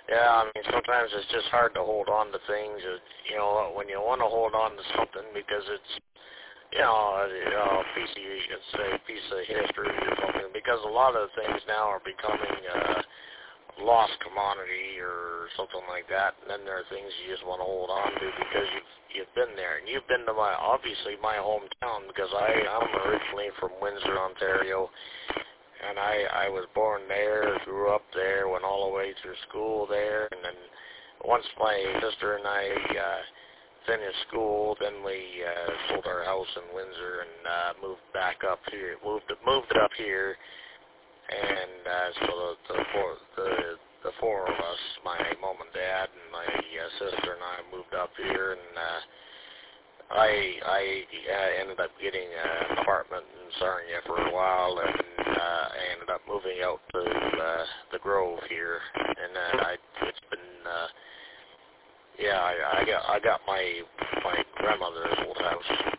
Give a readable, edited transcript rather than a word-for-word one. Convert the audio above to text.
Yeah, I mean, sometimes it's just hard to hold on to things, you know, when you want to hold on to something because it's, a piece of history or something, because a lot of things now are becoming lost commodity or something like that, and then there are things you just want to hold on to because you've been there, and you've been to obviously my hometown, because I'm originally from Windsor, Ontario. And I was born there, grew up there, went all the way through school there, and then once my sister and I finished school, then we sold our house in Windsor and moved back up here, moved it up here, and so the four of us, my mom and dad and my sister and I moved up here, and I ended up getting an apartment in Sarnia for a while, and I ended up moving out to the Grove here, and then it's been I got my grandmother's old house.